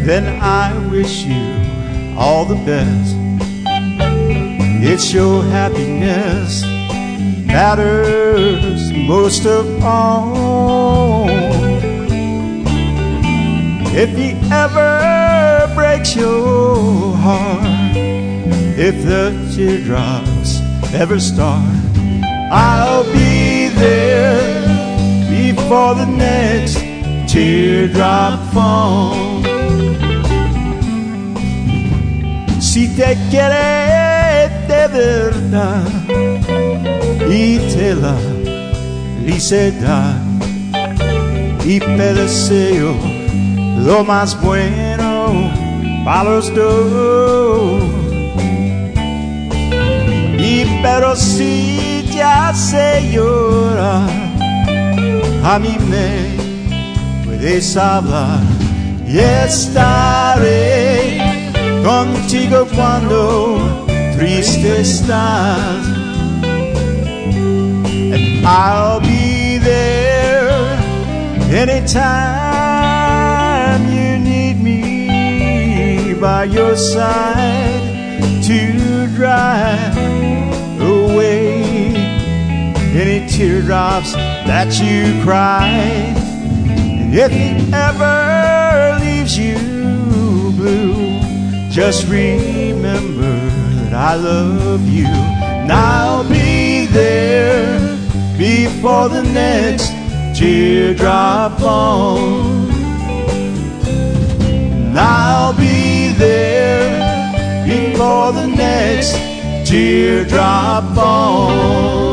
then I wish you all the best. It's your happiness matters most of all. If he ever breaks your heart, if the teardrops ever start, I'll be there before the next teardrop falls. Si te quiere de verdad y te la felicidad, y te deseo lo más bueno para los dos. Y pero si ya se llora, a mí me puedes hablar y estaré contigo cuando triste estás. And I'll be there anytime you need me by your side to dry away any teardrops that you cried. And if he ever leaves you blue, just remember that I love you. And I'll be there before the next teardrop falls. And I'll be there before the next teardrop falls.